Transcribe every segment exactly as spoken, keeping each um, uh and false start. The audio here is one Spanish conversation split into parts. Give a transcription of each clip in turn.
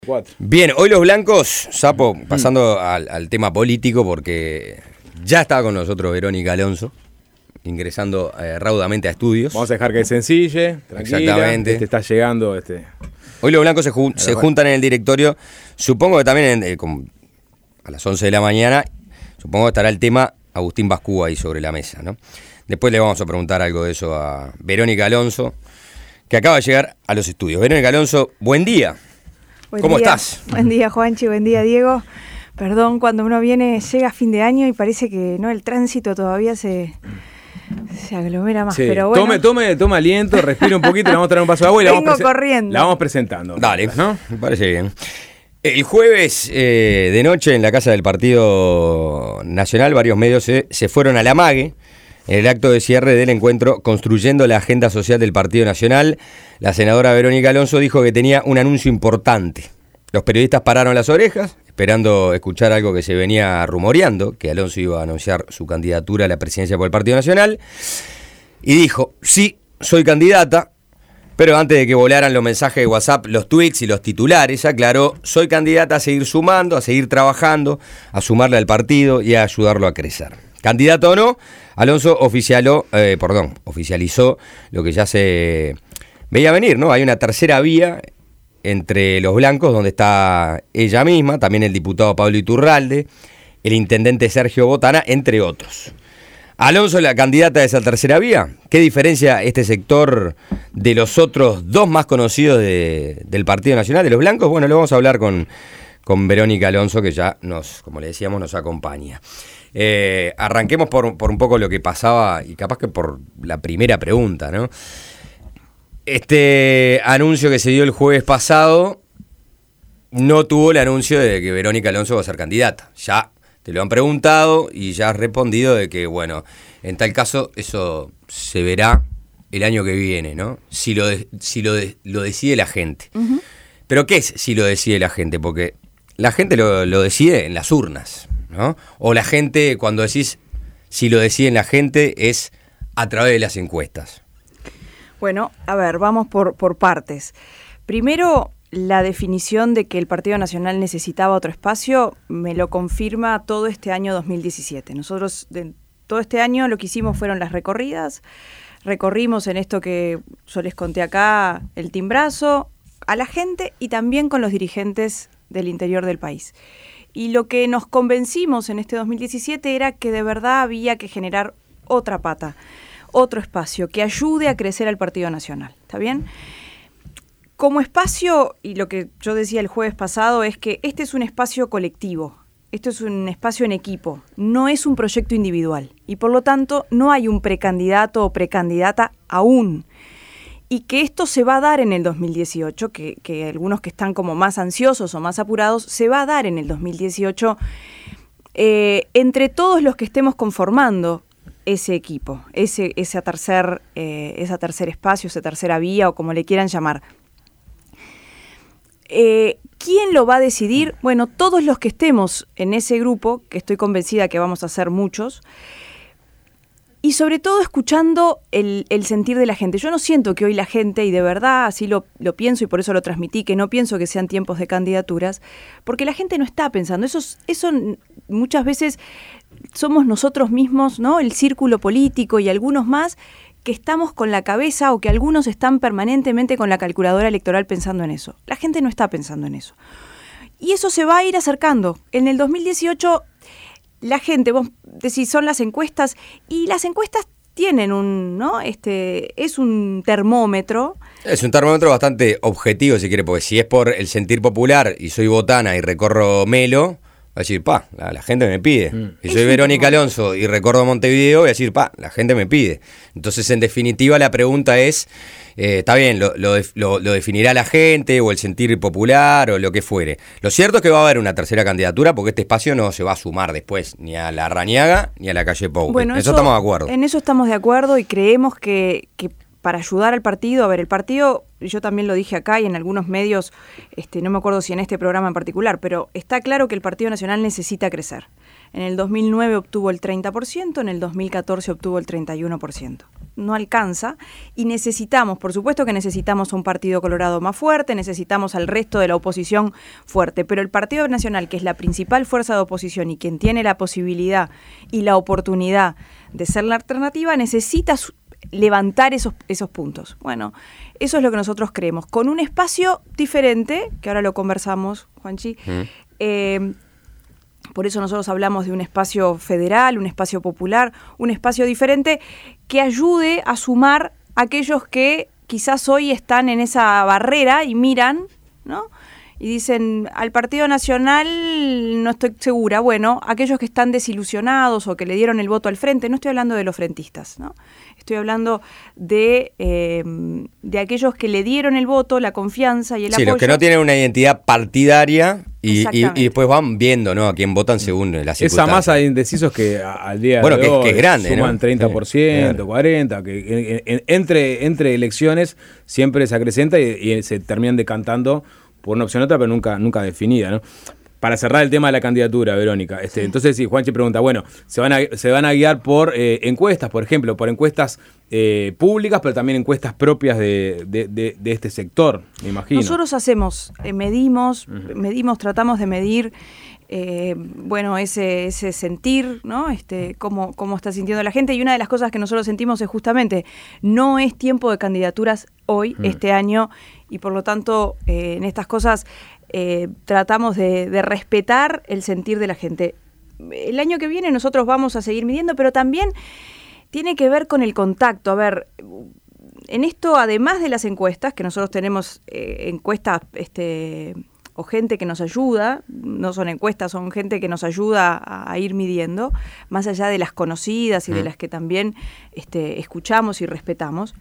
Cuatro. Bien, hoy los blancos, Sapo, pasando mm. al, al tema político, porque ya estaba con nosotros Verónica Alonso, ingresando eh, raudamente a estudios. Vamos a dejar que sencille, tranquila. Exactamente. Este está llegando. Este. Hoy los blancos se, jun- se juntan en el directorio, supongo que también en, eh, con, a las once de la mañana, supongo que estará el tema Agustín Bascúa ahí sobre la mesa, ¿no? Después le vamos a preguntar algo de eso a Verónica Alonso, que acaba de llegar a los estudios. Verónica Alonso, buen día. Buen ¿Cómo día. estás? Buen día, Juanchi, buen día, Diego. Perdón, cuando uno viene, llega a fin de año y parece que no el tránsito todavía se, se aglomera más, Sí. pero bueno. Tome, tome, tome aliento, respire un poquito, le vamos a traer un vaso de agua y la Vengo vamos, prese- corriendo. la vamos presentando. Dale, ¿no? me parece bien. El jueves eh, de noche en la casa del Partido Nacional, varios medios se, se fueron a la mague en el acto de cierre del encuentro Construyendo la Agenda Social del Partido Nacional. La senadora Verónica Alonso dijo que tenía un anuncio importante. Los periodistas pararon las orejas, esperando escuchar algo que se venía rumoreando, que Alonso iba a anunciar su candidatura a la presidencia por el Partido Nacional, y dijo, sí, soy candidata, pero antes de que volaran los mensajes de WhatsApp, los tweets y los titulares, aclaró, soy candidata a seguir sumando, a seguir trabajando, a sumarle al partido y a ayudarlo a crecer. Candidato o no, Alonso oficialó, eh, perdón, oficializó lo que ya se veía venir, ¿no? Hay una tercera vía entre los blancos, donde está ella misma, también el diputado Pablo Iturralde, el intendente Sergio Botana, entre otros. Alonso, la candidata de esa tercera vía. ¿Qué diferencia este sector de los otros dos más conocidos de, del Partido Nacional, de los blancos? Bueno, lo vamos a hablar con, con Verónica Alonso, que ya nos, como le decíamos, nos acompaña. Eh, arranquemos por, por un poco lo que pasaba, y capaz que por la primera pregunta, ¿no? Este anuncio que se dio el jueves pasado no tuvo el anuncio de que Verónica Alonso va a ser candidata. Ya te lo han preguntado y ya has respondido de que, bueno, en tal caso eso se verá el año que viene, ¿no? Si lo de, si lo, de, lo decide la gente. Uh-huh. ¿Pero qué es si lo decide la gente? Porque la gente lo, lo decide en las urnas, ¿no? O la gente, cuando decís si lo decide la gente, es a través de las encuestas. Bueno, a ver, vamos por, por partes. Primero, la definición de que el Partido Nacional necesitaba otro espacio me lo confirma todo este año dos mil diecisiete. Nosotros de, todo este año lo que hicimos fueron las recorridas, recorrimos en esto que yo les conté acá, el timbrazo, a la gente y también con los dirigentes del interior del país. Y lo que nos convencimos en este dos mil diecisiete era que de verdad había que generar otra pata, otro espacio que ayude a crecer al Partido Nacional, ¿está bien? Como espacio, y lo que yo decía el jueves pasado, es que este es un espacio colectivo, esto es un espacio en equipo, no es un proyecto individual, y por lo tanto no hay un precandidato o precandidata aún, y que esto se va a dar en el dos mil dieciocho, que, que algunos que están como más ansiosos o más apurados, se va a dar en el dos mil dieciocho eh, entre todos los que estemos conformando ese equipo, ese, ese tercer, eh, esa tercer espacio, esa tercera vía o como le quieran llamar. Eh, ¿Quién lo va a decidir? Bueno, todos los que estemos en ese grupo, que estoy convencida que vamos a ser muchos, y sobre todo escuchando el, el sentir de la gente. Yo no siento que hoy la gente, y de verdad así lo, lo pienso y por eso lo transmití, que no pienso que sean tiempos de candidaturas, porque la gente no está pensando. Eso, eso muchas veces somos nosotros mismos, ¿no? El círculo político y algunos más, que estamos con la cabeza o que algunos están permanentemente con la calculadora electoral pensando en eso. La gente no está pensando en eso. Y eso se va a ir acercando. En el dos mil dieciocho, la gente, vos decís, son las encuestas, y las encuestas tienen un, ¿no? Este, es un termómetro. Es un termómetro bastante objetivo, si quiere, porque si es por el sentir popular y soy botana y recorro Melo, voy a decir, pa, la, la gente me pide. Mm. Si soy Verónica Alonso y recorro Montevideo, voy a decir, pa, la gente me pide. Entonces, en definitiva, la pregunta es, eh, está bien, lo, lo, lo, lo definirá la gente o el sentir popular o lo que fuere. Lo cierto es que va a haber una tercera candidatura porque este espacio no se va a sumar después ni a la Rañaga ni a la calle Pou. Bueno, en eso, eso estamos de acuerdo. En eso estamos de acuerdo y creemos que, que para ayudar al partido, a ver, el partido, yo también lo dije acá y en algunos medios, este, no me acuerdo si en este programa en particular, pero está claro que el Partido Nacional necesita crecer. En el dos mil nueve obtuvo el treinta por ciento, en el dos mil catorce obtuvo el treinta y uno por ciento. no alcanza y necesitamos, por supuesto que necesitamos un Partido Colorado más fuerte, necesitamos al resto de la oposición fuerte, pero el Partido Nacional, que es la principal fuerza de oposición y quien tiene la posibilidad y la oportunidad de ser la alternativa, necesita su- levantar esos, esos puntos. Bueno, eso es lo que nosotros creemos, con un espacio diferente, que ahora lo conversamos, Juanchi, mm. eh, por eso nosotros hablamos de un espacio federal, un espacio popular, un espacio diferente que ayude a sumar a aquellos que quizás hoy están en esa barrera y miran, ¿no? Y dicen, al Partido Nacional no estoy segura. Bueno, aquellos que están desilusionados o que le dieron el voto al frente, no estoy hablando de los frentistas, ¿no? Estoy hablando de, eh, de aquellos que le dieron el voto, la confianza y el sí, apoyo. Sí, los que no tienen una identidad partidaria y, y, y después van viendo, ¿no?, a quién votan según las circunstancias. Esa masa de indecisos que a, al día bueno, de que, hoy que es grande, suman ¿no? treinta por ciento, sí, cuarenta por ciento, que en, en, entre, entre elecciones siempre se acrecenta y, y se terminan decantando por una opción u otra, pero nunca, nunca definida, ¿no? Para cerrar el tema de la candidatura, Verónica, este, sí. entonces si sí, Juanchi pregunta, bueno, se van a, se van a guiar por eh, encuestas, por ejemplo, por encuestas eh, públicas, pero también encuestas propias de, de, de, de este sector, me imagino. Nosotros hacemos, eh, medimos, uh-huh. medimos, tratamos de medir, eh, bueno, ese, ese sentir, ¿no? Este, cómo, cómo está sintiendo la gente, y una de las cosas que nosotros sentimos es justamente, no es tiempo de candidaturas hoy, uh-huh. este año, y por lo tanto, eh, en estas cosas eh, tratamos de, de respetar el sentir de la gente. El año que viene nosotros vamos a seguir midiendo, pero también tiene que ver con el contacto. A ver, en esto, además de las encuestas, que nosotros tenemos eh, encuestas este, o gente que nos ayuda, no son encuestas, son gente que nos ayuda a, a ir midiendo, más allá de las conocidas y mm. de las que también este, escuchamos y respetamos.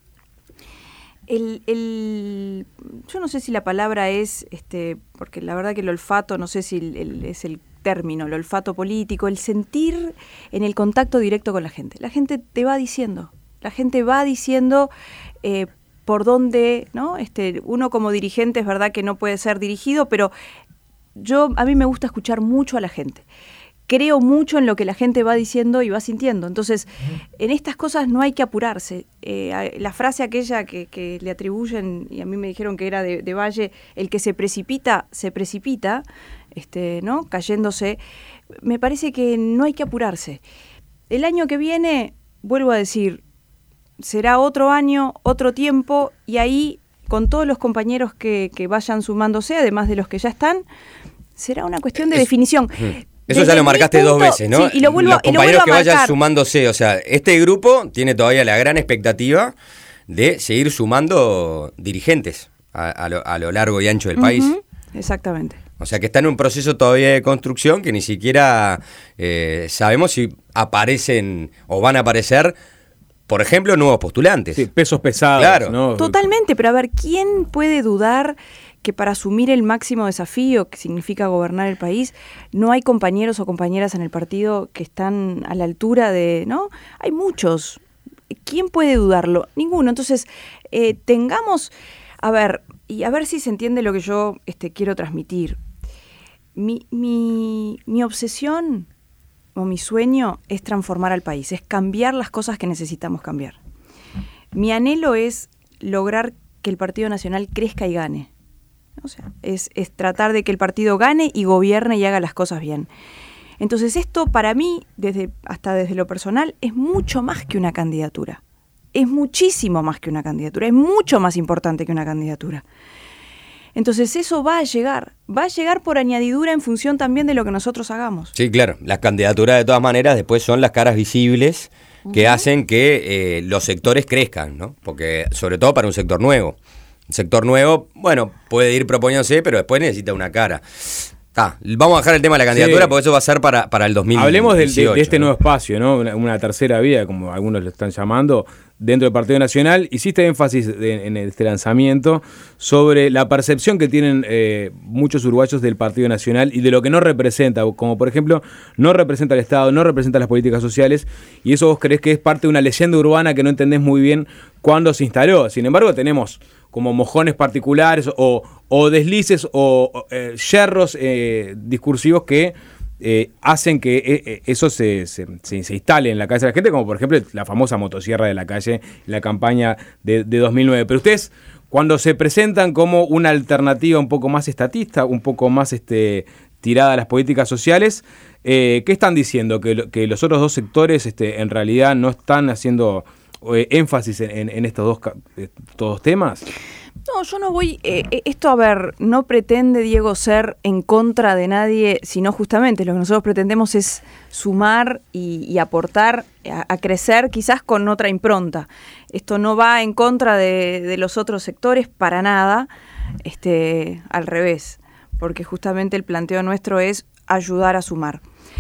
El, el, yo no sé si la palabra es, este, porque la verdad que el olfato, no sé si el, el, es el término, el olfato político, el sentir en el contacto directo con la gente. La gente te va diciendo, la gente va diciendo eh, por dónde, ¿no? Este, uno como dirigente es verdad que no puede ser dirigido, pero yo a mí me gusta escuchar mucho a la gente. Creo mucho en lo que la gente va diciendo y va sintiendo. Entonces, en estas cosas no hay que apurarse. Eh, la frase aquella que, que le atribuyen, y a mí me dijeron que era de, de Valle, el que se precipita, se precipita, este, ¿no? Cayéndose. Me parece que no hay que apurarse. El año que viene, vuelvo a decir, será otro año, otro tiempo, y ahí, con todos los compañeros que, que vayan sumándose, además de los que ya están, será una cuestión de es, definición. Eso ya lo marcaste punto, dos veces, ¿no? Sí, y lo vuelvo, Los compañeros y lo vuelvo que a vayan marcar. sumándose, o sea, este grupo tiene todavía la gran expectativa de seguir sumando dirigentes a, a, lo, a lo largo y ancho del uh-huh, país. Exactamente. O sea, que está en un proceso todavía de construcción que ni siquiera eh, sabemos si aparecen o van a aparecer, por ejemplo, nuevos postulantes. Sí, pesos pesados. Claro. ¿no? Totalmente, pero a ver, ¿quién puede dudar que para asumir el máximo desafío que significa gobernar el país, no hay compañeros o compañeras en el partido que están a la altura de, ¿no? Hay muchos. ¿Quién puede dudarlo? Ninguno. Entonces, eh, tengamos, a ver, y a ver si se entiende lo que yo este, quiero transmitir. Mi, mi, mi obsesión o mi sueño es transformar al país, es cambiar las cosas que necesitamos cambiar. Mi anhelo es lograr que el Partido Nacional crezca y gane. O sea, es, es tratar de que el partido gane y gobierne y haga las cosas bien. Entonces esto para mí, desde, hasta desde lo personal, es mucho más que una candidatura. Es muchísimo más que una candidatura, es mucho más importante que una candidatura. Entonces eso va a llegar, va a llegar por añadidura en función también de lo que nosotros hagamos. Sí, claro, las candidaturas de todas maneras después son las caras visibles que uh-huh. hacen que eh, los sectores crezcan, ¿no? Porque sobre todo para un sector nuevo. Un sector nuevo, bueno, puede ir proponiéndose, pero después necesita una cara. Ah, vamos a dejar el tema de la candidatura sí. porque eso va a ser para, para el dos mil dieciocho. Hablemos de, de, de este ¿no? nuevo espacio, ¿no? Una, una tercera vía, como algunos lo están llamando, dentro del Partido Nacional. Hiciste énfasis de, en este lanzamiento sobre la percepción que tienen eh, muchos uruguayos del Partido Nacional y de lo que no representa, como por ejemplo, no representa al Estado, no representa las políticas sociales, y eso vos creés que es parte de una leyenda urbana que no entendés muy bien cuándo se instaló. Sin embargo, tenemos como mojones particulares o, o deslices o, o eh, yerros eh, discursivos que eh, hacen que eh, eso se, se, se, se instale en la cabeza de la gente, como por ejemplo la famosa motosierra de la calle, la campaña de, de dos mil nueve. Pero ustedes, cuando se presentan como una alternativa un poco más estatista, un poco más este, tirada a las políticas sociales, eh, ¿qué están diciendo? ¿Que, lo, que los otros dos sectores este, en realidad no están haciendo eh, énfasis en, en, en estos dos, estos dos temas? No, yo no voy, eh, esto a ver, no pretende, Diego, ser en contra de nadie, sino justamente lo que nosotros pretendemos es sumar y, y aportar a, a crecer quizás con otra impronta. Esto no va en contra de, de los otros sectores para nada, este, al revés, porque justamente el planteo nuestro es ayudar a sumar.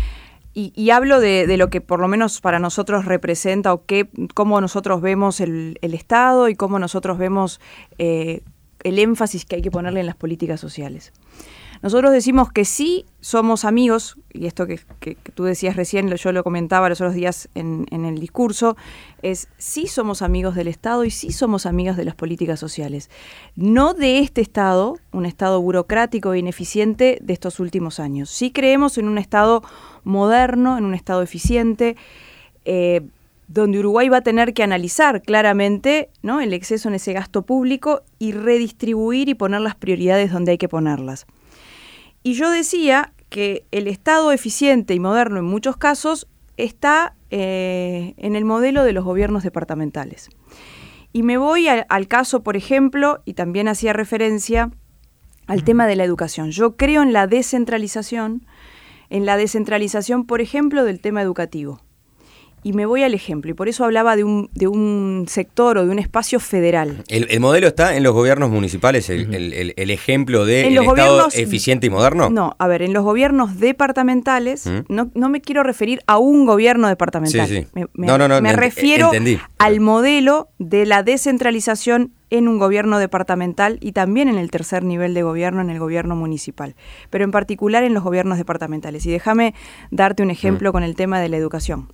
Y, y hablo de, de lo que por lo menos para nosotros representa o qué, cómo nosotros vemos el, el Estado y cómo nosotros vemos eh, el énfasis que hay que ponerle en las políticas sociales. Nosotros decimos que sí somos amigos, y esto que, que, que tú decías recién, yo lo comentaba los otros días en, en el discurso, es sí somos amigos del Estado y sí somos amigos de las políticas sociales. No de este Estado, un Estado burocrático e ineficiente de estos últimos años. Sí creemos en un Estado moderno, en un Estado eficiente, eh, donde Uruguay va a tener que analizar claramente, ¿no?, el exceso en ese gasto público y redistribuir y poner las prioridades donde hay que ponerlas. Y yo decía que el Estado eficiente y moderno en muchos casos está eh, en el modelo de los gobiernos departamentales. Y me voy a, al caso, por ejemplo, y también hacía referencia al tema de la educación. Yo creo en la descentralización, en la descentralización, por ejemplo, del tema educativo. Y me voy al ejemplo, y por eso hablaba de un, de un sector o de un espacio federal. ¿El, el modelo está en los gobiernos municipales, el, el, el, el ejemplo de el Estado eficiente y moderno? No, a ver, en los gobiernos departamentales, ¿Mm? no, no me quiero referir a un gobierno departamental. Sí, sí. Me, me, no, no, no, me ent- refiero entendí. al modelo de la descentralización en un gobierno departamental y también en el tercer nivel de gobierno, en el gobierno municipal, pero en particular en los gobiernos departamentales. Y déjame darte un ejemplo ¿Mm? con el tema de la educación.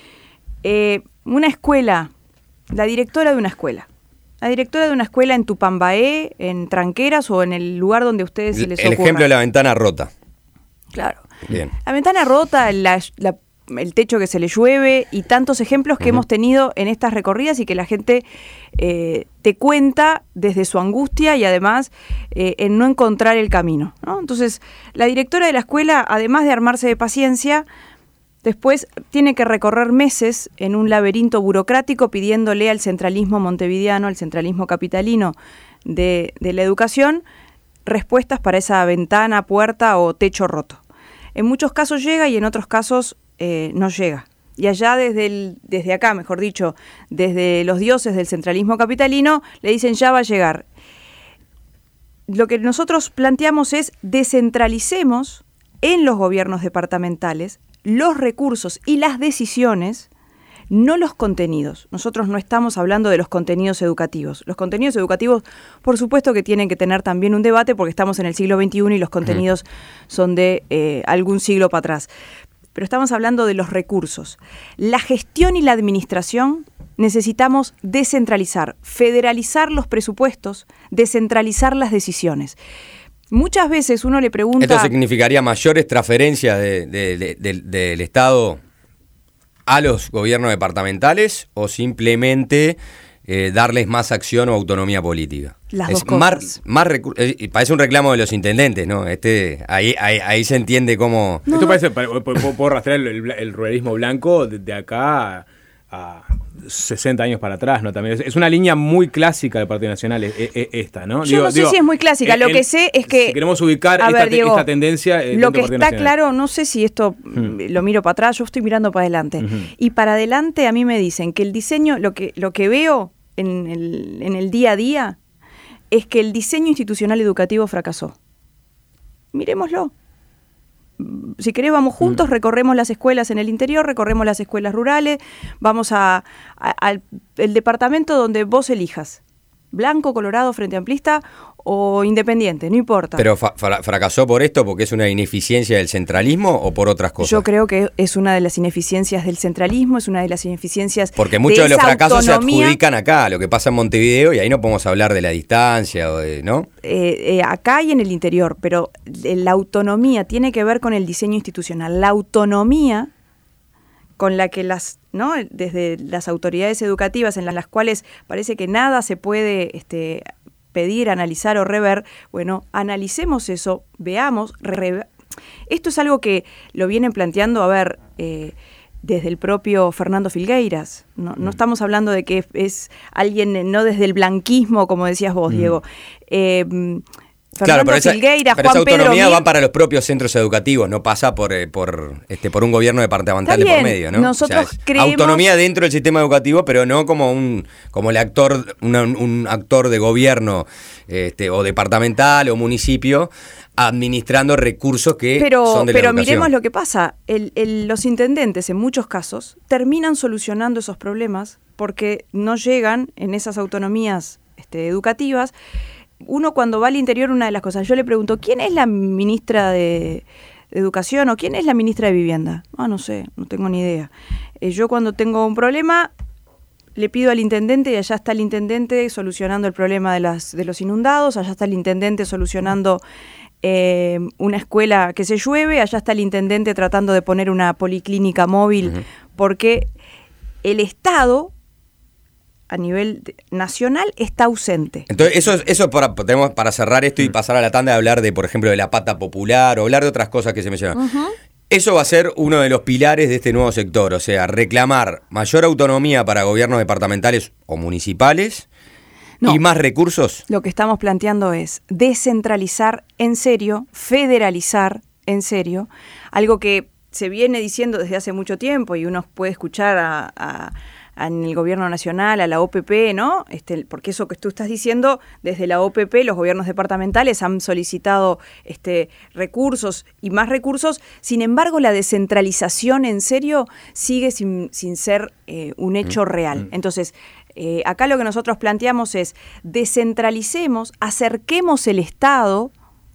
Eh, una escuela, la directora de una escuela, la directora de una escuela en Tupambaé, en Tranqueras o en el lugar donde a ustedes se les ocurra. El ejemplo de la ventana rota. Claro. Bien. La ventana rota, la, la, el techo que se le llueve y tantos ejemplos que uh-huh. hemos tenido en estas recorridas y que la gente eh, te cuenta desde su angustia y además eh, en no encontrar el camino, ¿no? Entonces, la directora de la escuela, además de armarse de paciencia, después tiene que recorrer meses en un laberinto burocrático pidiéndole al centralismo montevideano, al centralismo capitalino de, de la educación, respuestas para esa ventana, puerta o techo roto. En muchos casos llega y en otros casos eh, no llega. Y allá desde, el, desde acá, mejor dicho, desde los dioses del centralismo capitalino, le dicen ya va a llegar. Lo que nosotros planteamos es descentralicemos en los gobiernos departamentales los recursos y las decisiones, no los contenidos. Nosotros no estamos hablando de los contenidos educativos. Los contenidos educativos, por supuesto que tienen que tener también un debate porque estamos en el siglo veintiuno y los contenidos son de eh, algún siglo para atrás. Pero estamos hablando de los recursos. La gestión y la administración necesitamos descentralizar, federalizar los presupuestos, descentralizar las decisiones. Muchas veces uno le pregunta... ¿Esto significaría mayores transferencias de, de, de, de, del Estado a los gobiernos departamentales o simplemente eh, darles más acción o autonomía política? Las es dos cosas. Más, más recu- eh, parece un reclamo de los intendentes, ¿no? Este, ahí, ahí, ahí se entiende cómo... No, Esto parece, puedo, puedo rastrear el, el, el ruralismo blanco de, de acá a, a sesenta años para atrás, ¿no? También es, es una línea muy clásica del Partido Nacional es, es, es esta, ¿no? Yo digo, no sé digo, si es muy clásica, el, lo que sé es que... Si queremos ubicar esta, ver, Diego, esta tendencia... Eh, lo que está Nacional. Claro, no sé si esto hmm. lo miro para atrás, yo estoy mirando para adelante. Uh-huh. Y para adelante a mí me dicen que el diseño, lo que, lo que veo en el, en el día a día, es que el diseño institucional educativo fracasó. Miremoslo. Si querés vamos juntos, mm. recorremos las escuelas en el interior, recorremos las escuelas rurales, vamos a, a, al el departamento donde vos elijas, blanco, colorado, frente amplista o independiente, no importa. ¿Pero fa fracasó por esto porque es una ineficiencia del centralismo o por otras cosas? Yo creo que es una de las ineficiencias del centralismo, es una de las ineficiencias porque muchos de, de los fracasos autonomía. Se adjudican acá, lo que pasa en Montevideo, y ahí no podemos hablar de la distancia, o de, ¿no? Eh, eh, acá y en el interior, pero la autonomía tiene que ver con el diseño institucional. La autonomía con la que las, ¿no? desde las autoridades educativas en las, las cuales parece que nada se puede este, pedir, analizar o rever, bueno, analicemos eso, veamos, re, esto es algo que lo vienen planteando, a ver, eh, desde el propio Fernando Filgueiras, no, no estamos hablando de que es, es alguien, no desde el blanquismo, como decías vos, mm. Diego, eh, Fernando claro, pero esa, Filgueira, pero Juan esa autonomía Pedro va para los propios centros educativos, no pasa por eh, por este por un gobierno departamental de por medio, ¿no? Nosotros o sea, creemos... autonomía dentro del sistema educativo, pero no como un como el actor una, un actor de gobierno este, o departamental o municipio administrando recursos que pero, son de la pero educación. Pero miremos lo que pasa, el, el, los intendentes en muchos casos terminan solucionando esos problemas porque no llegan en esas autonomías este, educativas. Uno cuando va al interior, una de las cosas, yo le pregunto, ¿quién es la ministra de, de Educación o quién es la ministra de Vivienda? Ah, no sé, no tengo ni idea. Eh, yo cuando tengo un problema, le pido al intendente y allá está el intendente solucionando el problema de, las, de los inundados, allá está el intendente solucionando eh, una escuela que se llueve, allá está el intendente tratando de poner una policlínica móvil, uh-huh. porque el Estado... a nivel nacional está ausente. Entonces, eso, eso para, tenemos para cerrar esto y pasar a la tanda de hablar de, por ejemplo, de la pata popular o hablar de otras cosas que se mencionan. Uh-huh. Eso va a ser uno de los pilares de este nuevo sector, o sea, reclamar mayor autonomía para gobiernos departamentales o municipales no, y más recursos. Lo que estamos planteando es descentralizar en serio, federalizar en serio, algo que se viene diciendo desde hace mucho tiempo y uno puede escuchar a... a en el gobierno nacional, a la O P P, ¿no? Este, porque eso que tú estás diciendo, desde la O P P, los gobiernos departamentales han solicitado este, recursos y más recursos. Sin embargo, la descentralización en serio sigue sin, sin ser eh, un hecho real. Entonces, eh, acá lo que nosotros planteamos es descentralicemos, acerquemos el Estado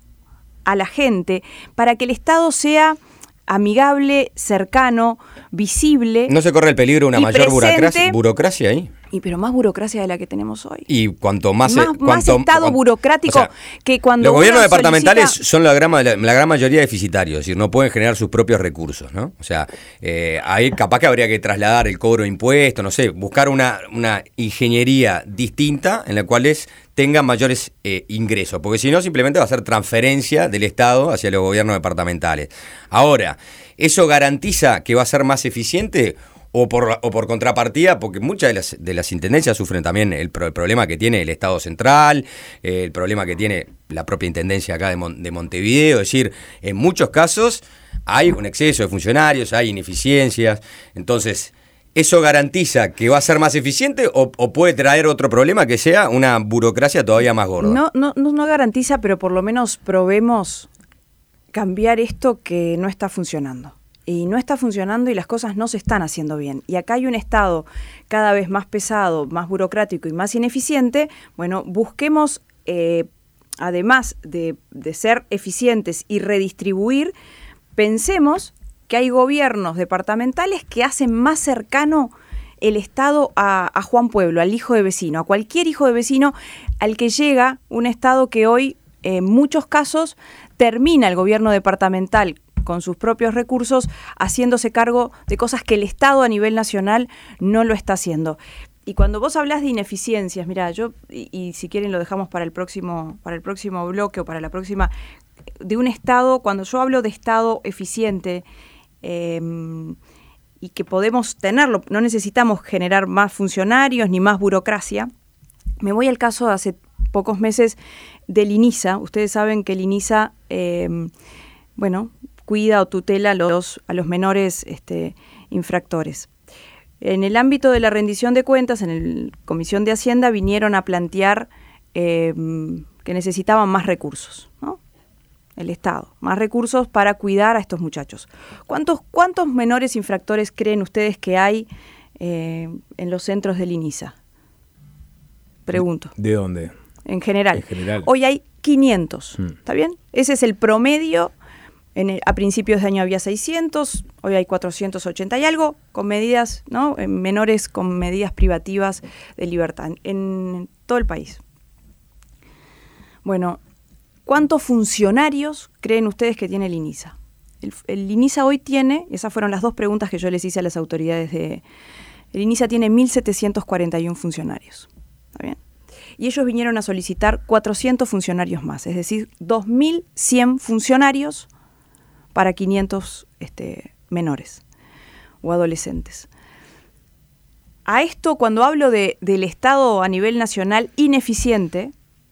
a la gente para que el Estado sea amigable, cercano, visible. ¿No se corre el peligro de una mayor burocracia, burocracia ahí? Y pero más burocracia de la que tenemos hoy. Y cuanto más... Más, cuanto, más Estado cuanto, burocrático, o sea, que cuando los gobiernos departamentales solicita... son la gran, la, la gran mayoría deficitarios, es decir, no pueden generar sus propios recursos, ¿no? O sea, eh, ahí capaz que habría que trasladar el cobro de impuestos, no sé, buscar una, una ingeniería distinta en la cual es... tengan mayores eh, ingresos, porque si no simplemente va a ser transferencia del Estado hacia los gobiernos departamentales. Ahora, ¿eso garantiza que va a ser más eficiente o por, o por contrapartida? Porque muchas de las, de las intendencias sufren también el, pro, el problema que tiene el Estado central, eh, el problema que tiene la propia intendencia acá de, Mon, de Montevideo, es decir, en muchos casos hay un exceso de funcionarios, hay ineficiencias, entonces... ¿Eso garantiza que va a ser más eficiente o, o puede traer otro problema que sea una burocracia todavía más gorda? No, no, no, no garantiza, pero por lo menos probemos cambiar esto que no está funcionando. Y no está funcionando y las cosas no se están haciendo bien. Y acá hay un Estado cada vez más pesado, más burocrático y más ineficiente. Bueno, busquemos, eh, además de, de ser eficientes y redistribuir, pensemos... que hay gobiernos departamentales que hacen más cercano el Estado a, a Juan Pueblo, al hijo de vecino, a cualquier hijo de vecino al que llega un Estado que hoy, en muchos casos, termina el gobierno departamental con sus propios recursos, haciéndose cargo de cosas que el Estado a nivel nacional no lo está haciendo. Y cuando vos hablás de ineficiencias, mirá, yo, y, y si quieren lo dejamos para el próximo, para el próximo bloque o para la próxima, de un Estado, cuando yo hablo de Estado eficiente, Eh, y que podemos tenerlo, no necesitamos generar más funcionarios ni más burocracia. Me voy al caso de hace pocos meses del INISA. Ustedes saben que el INISA, eh, bueno, cuida o tutela a los, a los menores este, infractores. En el ámbito de la rendición de cuentas, en la Comisión de Hacienda vinieron a plantear eh, que necesitaban más recursos, ¿no? El Estado, más recursos para cuidar a estos muchachos. ¿Cuántos, cuántos menores infractores creen ustedes que hay eh, en los centros del INISA? Pregunto. ¿De dónde? en general. En general. Hoy hay quinientos, Mm. ¿está bien? Ese es el promedio. En el, a principios de año había seiscientos, hoy hay cuatrocientos ochenta y algo, con medidas, ¿no? menores, con medidas privativas de libertad en, en todo el país. Bueno, ¿cuántos funcionarios creen ustedes que tiene el INISA? El, el INISA hoy tiene, esas fueron las dos preguntas que yo les hice a las autoridades de... El INISA tiene mil setecientos cuarenta y uno funcionarios, ¿está bien? Y ellos vinieron a solicitar cuatrocientos funcionarios más, es decir, dos mil cien funcionarios para quinientos este, menores o adolescentes. A esto, cuando hablo de, del Estado a nivel nacional ineficiente,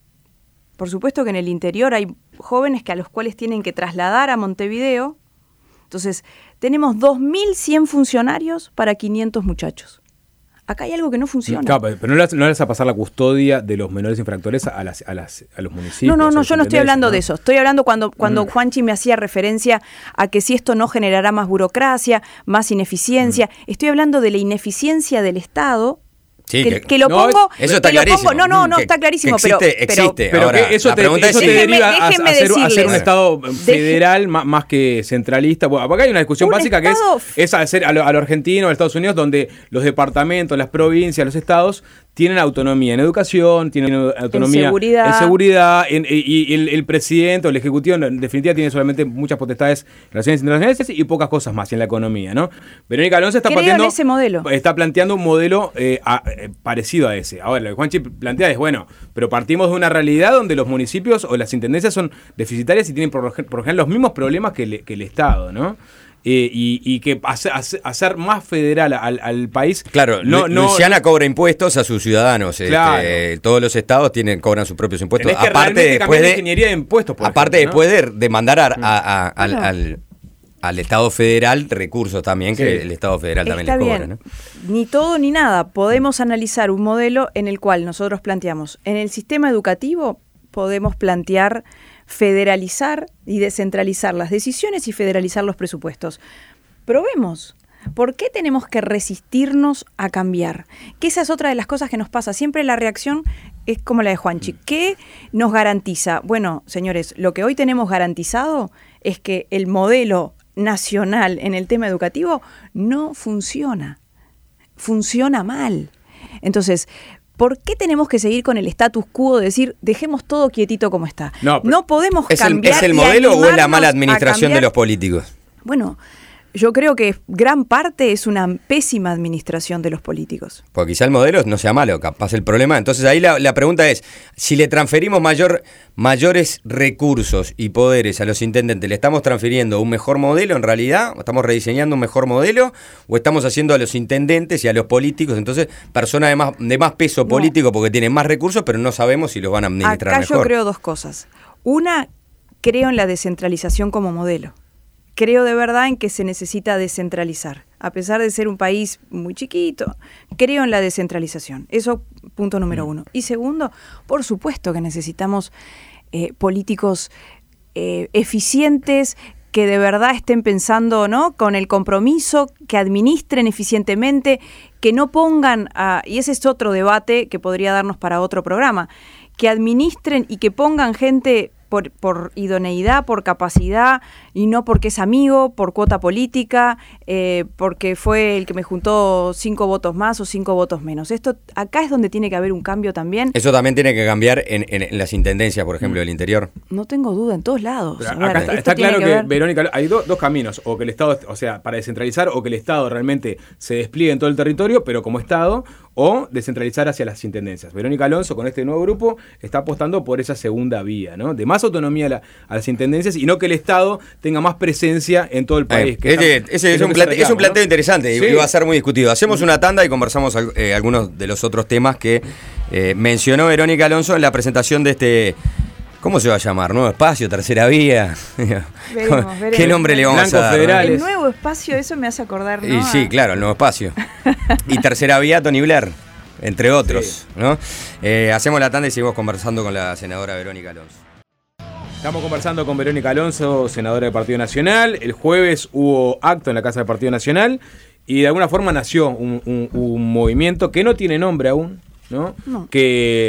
por supuesto que en el interior hay jóvenes que a los cuales tienen que trasladar a Montevideo. Entonces, tenemos dos mil cien funcionarios para quinientos muchachos. Acá hay algo que no funciona. Claro, pero no le, vas, no le vas a pasar la custodia de los menores infractores a, las, a, las, a los municipios. No, no, no, yo no estoy hablando ¿no? de eso. Estoy hablando cuando, cuando mm. Juanchi me hacía referencia a que si esto no generará más burocracia, más ineficiencia. Mm. Estoy hablando de la ineficiencia del Estado. Sí, que, que, que lo no, pongo. Eso está que lo clarísimo. Pongo, no, no, no, que, está clarísimo. Que existe, pero, existe. Pero Ahora, que eso la te, pregunta eso es te si... deriva a, a, ser, a ser un Estado federal más, más que centralista. Bueno, acá hay una discusión un básica estado... que es, es hacer a lo, a lo argentino, a los Estados Unidos, donde los departamentos, las provincias, los estados tienen autonomía en educación, tienen autonomía en seguridad, en seguridad en, y, y el, el presidente o el ejecutivo en definitiva tiene solamente muchas potestades en relaciones internacionales y pocas cosas más en la economía, ¿no? Verónica Alonso está Creo planteando en ese modelo. está planteando un modelo eh, a, eh, parecido a ese. Ahora, lo que Juanchi plantea es, bueno, pero partimos de una realidad donde los municipios o las intendencias son deficitarias y tienen por, por ejemplo los mismos problemas que, le, que el Estado, ¿no? Eh, y, y que hacer, hacer más federal al, al país. Claro, no, no, Luisiana cobra impuestos a sus ciudadanos. Claro. Este, todos los estados tienen cobran sus propios impuestos. Tenés que aparte después de de ingeniería de impuestos, por aparte ejemplo, después ¿no? de, de mandar a, a, a, al, bueno. al, al Estado federal recursos también, que sí. el Estado federal también Está les cobra, bien. ¿no? Ni todo ni nada. Podemos analizar un modelo en el cual nosotros planteamos, en el sistema educativo podemos plantear federalizar y descentralizar las decisiones y federalizar los presupuestos. Probemos. ¿Por qué tenemos que resistirnos a cambiar? Que esa es otra de las cosas que nos pasa. Siempre la reacción es como la de Juanchi. ¿Qué nos garantiza? Bueno, señores, lo que hoy tenemos garantizado es que el modelo nacional en el tema educativo no funciona. Funciona mal. Entonces, ¿por qué tenemos que seguir con el status quo de decir, dejemos todo quietito como está? No, no podemos ¿Es cambiar. el, ¿Es el modelo o es la mala administración de los políticos? Bueno, yo creo que gran parte es una pésima administración de los políticos. Porque quizá el modelo no sea malo, capaz el problema. Entonces ahí la, la pregunta es, si le transferimos mayor, mayores recursos y poderes a los intendentes, ¿le estamos transfiriendo un mejor modelo en realidad? ¿Estamos rediseñando un mejor modelo? ¿O estamos haciendo a los intendentes y a los políticos, entonces, personas de más, de más peso político porque tienen más recursos, pero no sabemos si los van a administrar Acá mejor? Yo creo dos cosas. Una, creo en la descentralización como modelo. Creo de verdad en que se necesita descentralizar. A pesar de ser un país muy chiquito, creo en la descentralización. Eso, punto número uno. Y segundo, por supuesto que necesitamos eh, políticos eh, eficientes, que de verdad estén pensando, ¿no?, con el compromiso, que administren eficientemente, que no pongan, a, y ese es otro debate que podría darnos para otro programa, que administren y que pongan gente Por, por idoneidad, por capacidad, y no porque es amigo, por cuota política, eh, porque fue el que me juntó cinco votos más o cinco votos menos. Esto acá es donde tiene que haber un cambio también. Eso también tiene que cambiar en, en, en las intendencias, por ejemplo, del interior. No tengo duda, en todos lados. Pero A acá ver, está, está claro que, que Verónica, hay do, dos caminos, o que el Estado, o sea, para descentralizar, o que el Estado realmente se despliegue en todo el territorio, pero como Estado, o descentralizar hacia las intendencias. Verónica Alonso, con este nuevo grupo, está apostando por esa segunda vía, ¿no? De más autonomía a, la, a las intendencias y no que el Estado tenga más presencia en todo el país. Eh, que este, está, ese es, es un que plante, reclama, es un planteo ¿no? interesante Sí. y va a ser muy discutido. Hacemos una tanda y conversamos eh, algunos de los otros temas que eh, mencionó Verónica Alonso en la presentación de este... ¿Cómo se va a llamar? ¿Nuevo espacio? ¿Tercera vía? Veremos, veremos. ¿Qué nombre le vamos Blancos a dar? federales. El nuevo espacio, eso me hace acordar, ¿no? Y sí, claro, el nuevo espacio. Y tercera vía, Tony Blair, entre otros. Sí. ¿no? Eh, hacemos la tanda y seguimos conversando con la senadora Verónica Alonso. Estamos conversando con Verónica Alonso, senadora del Partido Nacional. El jueves hubo acto en la Casa del Partido Nacional y de alguna forma nació un, un, un movimiento que no tiene nombre aún, ¿no? No. Que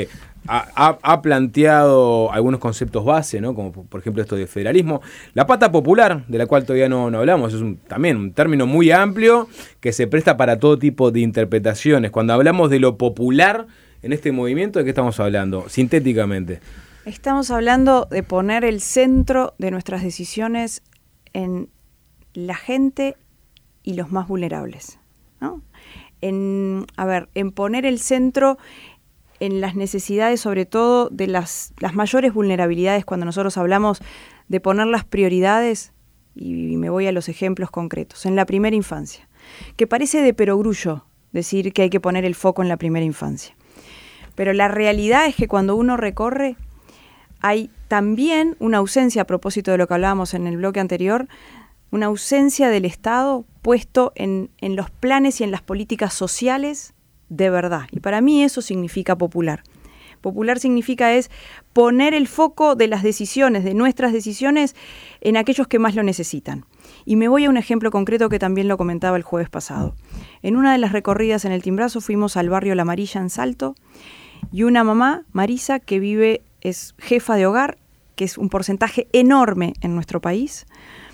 ha, ha planteado algunos conceptos base, ¿no? Como por ejemplo esto de federalismo. La pata popular, de la cual todavía no, no hablamos, es un, también un término muy amplio que se presta para todo tipo de interpretaciones. Cuando hablamos de lo popular en este movimiento, ¿de qué estamos hablando? Sintéticamente. Estamos hablando de poner el centro de nuestras decisiones en la gente y los más vulnerables, ¿no? En, a ver, en poner el centro en las necesidades, sobre todo de las, las mayores vulnerabilidades, cuando nosotros hablamos de poner las prioridades, y me voy a los ejemplos concretos, en la primera infancia, que parece de perogrullo decir que hay que poner el foco en la primera infancia. Pero la realidad es que cuando uno recorre, hay también una ausencia, a propósito de lo que hablábamos en el bloque anterior, una ausencia del Estado puesto en, en los planes y en las políticas sociales de verdad. Y para mí eso significa popular. Popular significa es poner el foco de las decisiones, de nuestras decisiones, en aquellos que más lo necesitan. Y me voy a un ejemplo concreto que también lo comentaba el jueves pasado. En una de las recorridas en el Timbrazo fuimos al barrio La Amarilla en Salto, y una mamá, Marisa, que vive, es jefa de hogar, que es un porcentaje enorme en nuestro país,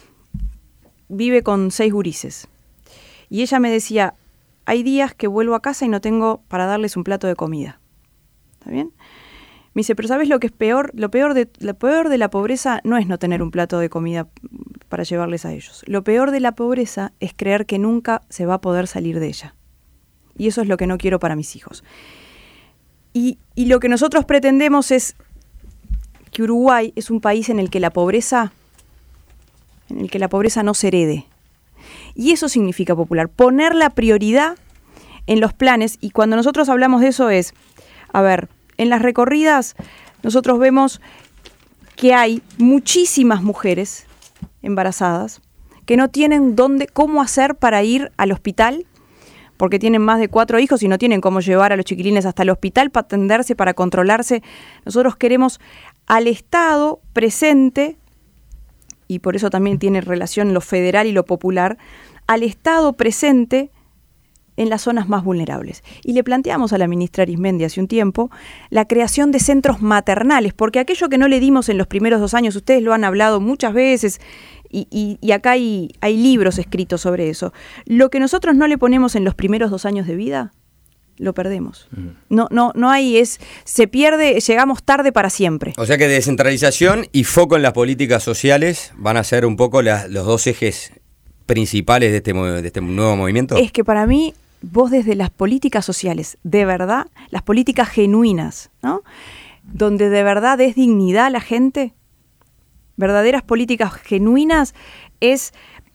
vive con seis gurises. Y ella me decía, hay días que vuelvo a casa y no tengo para darles un plato de comida. ¿Está bien? Me dice, pero ¿sabes lo que es peor? Lo peor de, lo peor de la pobreza no es no tener un plato de comida para llevarles a ellos. Lo peor de la pobreza es creer que nunca se va a poder salir de ella. Y eso es lo que no quiero para mis hijos. Y, y lo que nosotros pretendemos es que Uruguay es un país en el que la pobreza... en el que la pobreza no se herede. Y eso significa popular, poner la prioridad en los planes. Y cuando nosotros hablamos de eso es, a ver, en las recorridas nosotros vemos que hay muchísimas mujeres embarazadas que no tienen dónde, cómo hacer para ir al hospital, porque tienen más de cuatro hijos y no tienen cómo llevar a los chiquilines hasta el hospital para atenderse, para controlarse. Nosotros queremos al Estado presente, y por eso también tiene relación lo federal y lo popular, al Estado presente en las zonas más vulnerables. Y le planteamos a la ministra Arismendi hace un tiempo la creación de centros maternales, porque aquello que no le dimos en los primeros dos años, ustedes lo han hablado muchas veces, y, y, y acá hay, hay libros escritos sobre eso. Lo que nosotros no le ponemos en los primeros dos años de vida, lo perdemos. Uh-huh. No, no, no hay, es, se pierde, llegamos tarde para siempre. O sea que descentralización y foco en las políticas sociales van a ser un poco la, los dos ejes principales de este, de este nuevo movimiento. Es que para mí, vos desde las políticas sociales, de verdad, las políticas genuinas, ¿no? Donde de verdad es dignidad a la gente, verdaderas políticas genuinas, es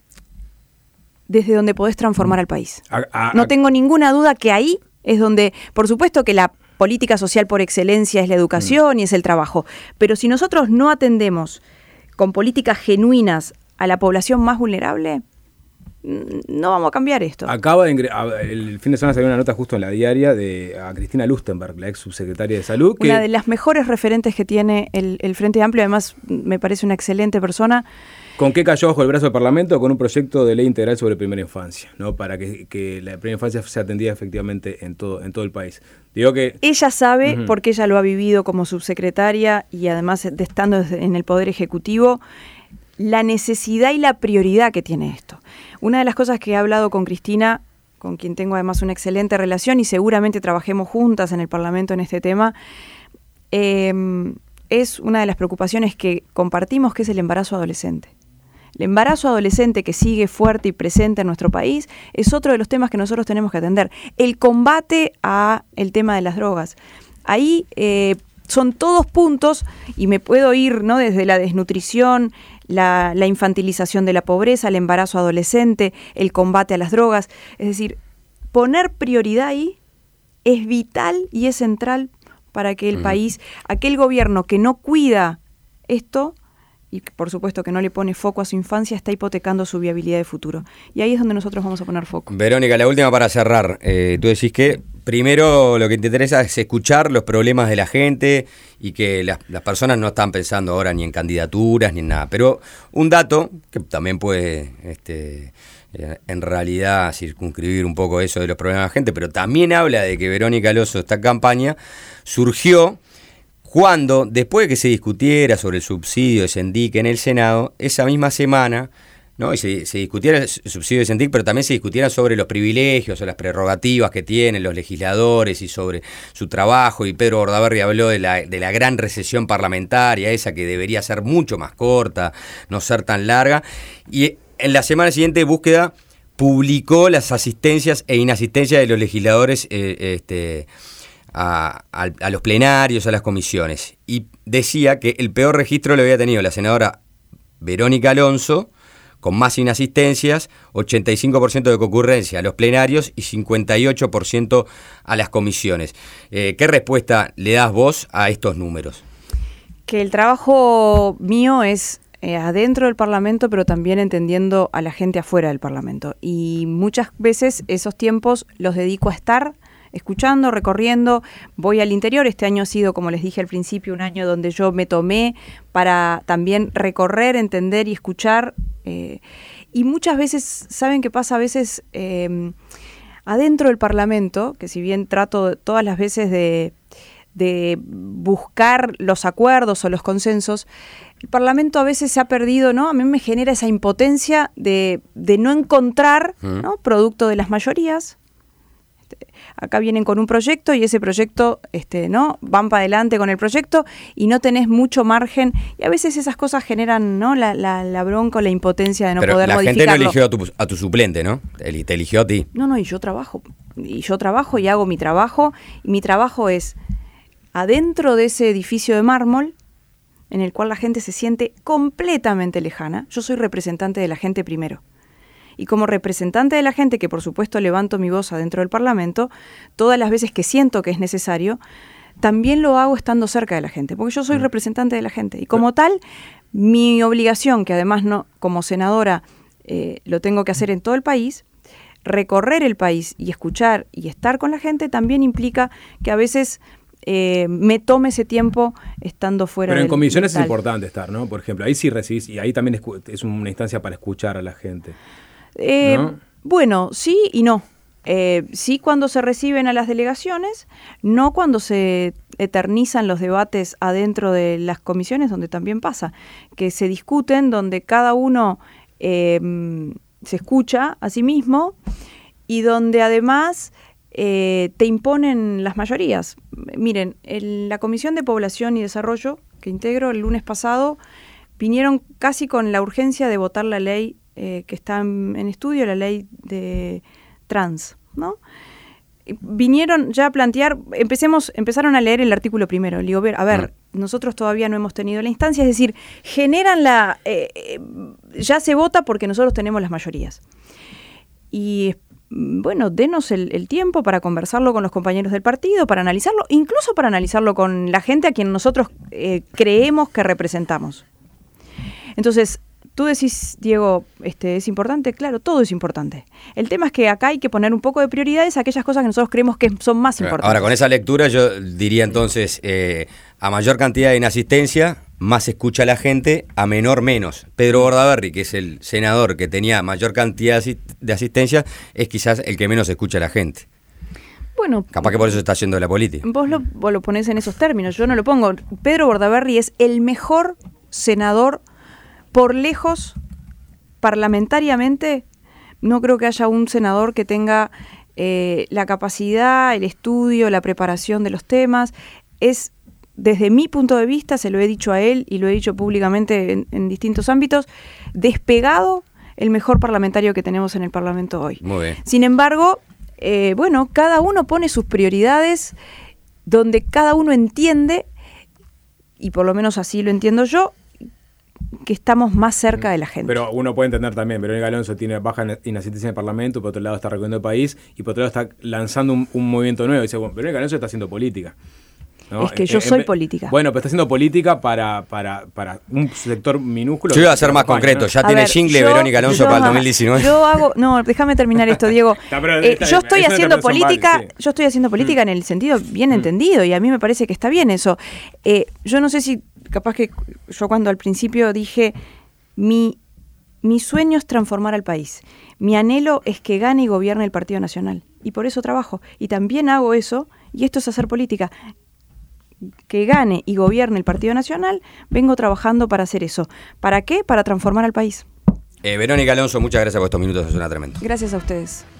desde donde podés transformar al país. A, a, no tengo ninguna duda que ahí es donde, por supuesto que la política social por excelencia es la educación mm. y es el trabajo, pero si nosotros no atendemos con políticas genuinas a la población más vulnerable, no vamos a cambiar esto. Acaba de ingre- el fin de semana salió una nota justo en la diaria de a Cristina Lustenberg, la ex subsecretaria de Salud. Una que, de las mejores referentes que tiene el, el Frente Amplio, además me parece una excelente persona. ¿Con qué cayó bajo el brazo del Parlamento? Con un proyecto de ley integral sobre primera infancia, ¿no? Para que, que la primera infancia sea atendida efectivamente en todo, en todo el país. Digo que ella sabe, uh-huh. porque ella lo ha vivido como subsecretaria y además de estando en el Poder Ejecutivo, la necesidad y la prioridad que tiene esto. Una de las cosas que he hablado con Cristina, con quien tengo además una excelente relación y seguramente trabajemos juntas en el Parlamento en este tema, eh, es una de las preocupaciones que compartimos, que es el embarazo adolescente. El embarazo adolescente que sigue fuerte y presente en nuestro país es otro de los temas que nosotros tenemos que atender. El combate a el tema de las drogas. Ahí eh, son todos puntos, y me puedo ir, ¿no?, desde la desnutrición, la, la infantilización de la pobreza, el embarazo adolescente, el combate a las drogas. Es decir, poner prioridad ahí es vital y es central para que el mm. país, aquel gobierno que no cuida esto, y por supuesto que no le pone foco a su infancia, está hipotecando su viabilidad de futuro. Y ahí es donde nosotros vamos a poner foco. Verónica, la última para cerrar. Eh, tú decís que primero lo que te interesa es escuchar los problemas de la gente y que las, las personas no están pensando ahora ni en candidaturas ni en nada. Pero un dato que también puede este, eh, en realidad circunscribir un poco eso de los problemas de la gente, pero también habla de que Verónica Alloso, esta campaña, surgió cuando, después de que se discutiera sobre el subsidio de Sendic en el Senado, esa misma semana, ¿no? Y se, se discutiera el subsidio de Sendic, pero también se discutiera sobre los privilegios o las prerrogativas que tienen los legisladores y sobre su trabajo, y Pedro Bordaberry habló de la, de la gran recesión parlamentaria, esa que debería ser mucho más corta, no ser tan larga, y en la semana siguiente Búsqueda publicó las asistencias e inasistencias de los legisladores eh, este, a, a, a los plenarios, a las comisiones, y decía que el peor registro lo había tenido la senadora Verónica Alonso, con más inasistencias, ochenta y cinco por ciento de concurrencia a los plenarios y cincuenta y ocho por ciento a las comisiones. Eh, ¿Qué respuesta le das vos a estos números? Que el trabajo mío es eh, adentro del Parlamento, pero también entendiendo a la gente afuera del Parlamento. Y muchas veces esos tiempos los dedico a estar escuchando, recorriendo, voy al interior. Este año ha sido, como les dije al principio, un año donde yo me tomé para también recorrer, entender y escuchar. Eh, y muchas veces, ¿saben qué pasa? A veces eh, adentro del Parlamento, que si bien trato todas las veces de, de buscar los acuerdos o los consensos, el Parlamento a veces se ha perdido, ¿no? A mí me genera esa impotencia de, de no encontrar, ¿no? Producto de las mayorías. Acá vienen con un proyecto y ese proyecto, este, ¿no? Van para adelante con el proyecto y no tenés mucho margen. Y a veces esas cosas generan, ¿no? La, la, la bronca o la impotencia de no Pero poder la modificarlo. gente no eligió a tu, a tu suplente, ¿no? Te eligió a ti. No, no, y yo trabajo. Y yo trabajo y hago mi trabajo. Y mi trabajo es adentro de ese edificio de mármol, en el cual la gente se siente completamente lejana. Yo soy representante de la gente primero. Y como representante de la gente, que por supuesto levanto mi voz adentro del Parlamento, todas las veces que siento que es necesario, también lo hago estando cerca de la gente, porque yo soy mm. representante de la gente. Y como tal, mi obligación, que además no como senadora eh, lo tengo que hacer en todo el país, recorrer el país y escuchar y estar con la gente, también implica que a veces eh, me tome ese tiempo estando fuera del... Pero en comisiones del es importante estar, ¿no? Por ejemplo, ahí sí recibís, y ahí también es, es una instancia para escuchar a la gente. Eh, ¿No? Bueno, sí y no. Eh, sí cuando se reciben a las delegaciones, no cuando se eternizan los debates adentro de las comisiones, donde también pasa, que se discuten, donde cada uno eh, se escucha a sí mismo y donde además eh, te imponen las mayorías. Miren, en la Comisión de Población y Desarrollo, que integro el lunes pasado, vinieron casi con la urgencia de votar la ley Eh, que está en, en estudio, la ley de trans, ¿no? Vinieron ya a plantear, empecemos, empezaron a leer el artículo primero. Le digo, ver, a ver, mm. nosotros todavía no hemos tenido la instancia, es decir, generan la, eh, eh, ya se vota porque nosotros tenemos las mayorías. Y bueno, denos el, el tiempo para conversarlo con los compañeros del partido, para analizarlo, incluso para analizarlo con la gente a quien nosotros eh, creemos que representamos. Entonces, tú decís, Diego, este, ¿es importante? Claro, todo es importante. El tema es que acá hay que poner un poco de prioridades a aquellas cosas que nosotros creemos que son más importantes. Ahora, con esa lectura yo diría entonces, eh, a mayor cantidad de inasistencia, más escucha la gente, a menor menos. Pedro Bordaberry, que es el senador que tenía mayor cantidad de asistencia, es quizás el que menos escucha a la gente. Bueno, capaz que por eso está haciendo la política. Vos lo, vos lo ponés en esos términos, yo no lo pongo. Pedro Bordaberry es el mejor senador por lejos, parlamentariamente. No creo que haya un senador que tenga eh, la capacidad, el estudio, la preparación de los temas. Es, desde mi punto de vista, se lo he dicho a él y lo he dicho públicamente en, en distintos ámbitos, despegado el mejor parlamentario que tenemos en el Parlamento hoy. Muy bien. Sin embargo, eh, bueno, cada uno pone sus prioridades donde cada uno entiende, y por lo menos así lo entiendo yo, que estamos más cerca de la gente. Pero uno puede entender también, Verónica Alonso tiene baja inasistencia en el Parlamento, por otro lado está recorriendo el país, y por otro lado está lanzando un, un movimiento nuevo. Dice, bueno, Verónica Alonso está haciendo política, ¿no? Es que yo en, soy en, política. Bueno, pero está haciendo política para, para, para un sector minúsculo. Yo iba a ser más España, concreto, ¿no? Ya a tiene ver, jingle yo, Verónica Alonso yo, para el dos mil diecinueve. Yo hago, no, déjame terminar esto, Diego. No, pero, eh, yo estoy haciendo política, vale, sí. yo estoy haciendo política mm. en el sentido bien mm. entendido, y a mí me parece que está bien eso. Eh, yo no sé si, capaz que yo cuando al principio dije, mi, mi sueño es transformar al país. Mi anhelo es que gane y gobierne el Partido Nacional. Y por eso trabajo. Y también hago eso, y esto es hacer política. que gane y gobierne el Partido Nacional, vengo trabajando para hacer eso. ¿Para qué? Para transformar al país. Eh, Verónica Alonso, muchas gracias por estos minutos, es una tremenda. Gracias a ustedes.